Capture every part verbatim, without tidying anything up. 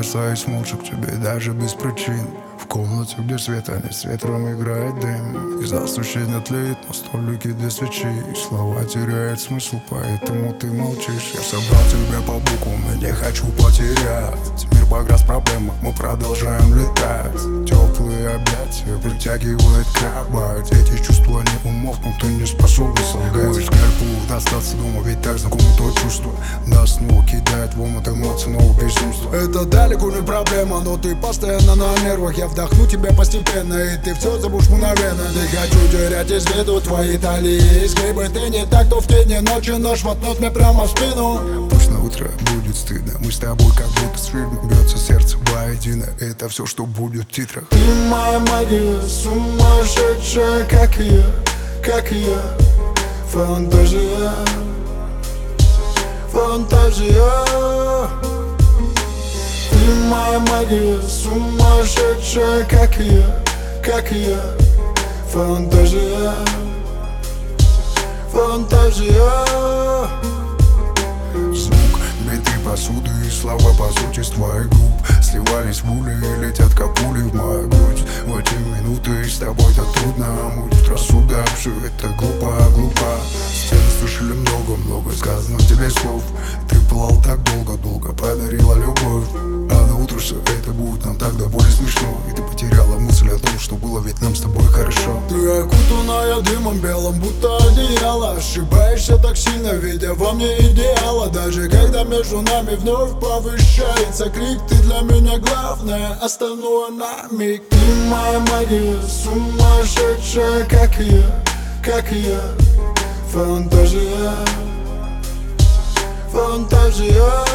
прикасаюсь молча к тебе даже без причин. В комнате, где света нет, с ветром играет дым. И за не тлеет на столике для свечей. И слова теряют смысл, поэтому ты молчишь. Я собрал тебя по буквам и не хочу потерять. Мир погряз в проблемах, мы продолжаем летать. Теплые объятия притягивает кровать. Эти чувства не умолкнут, ты не способен солгать. Мой взгляд пух, остаться дома, ведь так знакомо то чувство. Нас снова кидает в омут эмоций, нового безумства. Это далеко не проблема, но ты постоянно на нервах. Я вдохну тебя постепенно, и ты все забудешь мгновенно. Не хочу терять из виду твои талии изгибы. Ты не так, то в тени ночи нож воткнут мне прямо в спину. Пусть на утро будет стыдно, мы с тобой как будто с фильмом. Бьется сердце воедино, это все, что будет в титрах. Ты моя магия, сумасшедшая, как и я, как и я. Фантазия, фантазия. Ты моя магия, сумасшедшая, как и я, как и я. Фантазия, фантазия. Звук битой посуды и слова по сути с твоих губ сливались в пули и летят как пули в мою грудь. В эти минуты с тобой так трудно мутить рассудок. Все это глупо, глупо. Стены слышали много-много сказанных тебе слов. Ты пылал так долго-долго, подарила любовь. А на утро все это будет нам так до боли смешно. И ты потеряла мысль о том, что было ведь нам с тобой хорошо. Ты окутанная дымом белым, будто одеяло. Ошибаешься так сильно, видя во мне идеала. Даже когда между нами вновь повышается крик, ты для меня главное, остальное на миг. Ты моя магия, сумасшедшая, как и я, как и я. Фантазия, фантазия.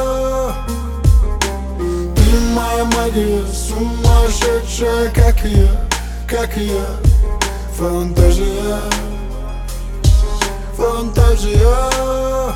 Ты моя магия, сумасшедшая, как и я, как и я. Фантазия, фантазия.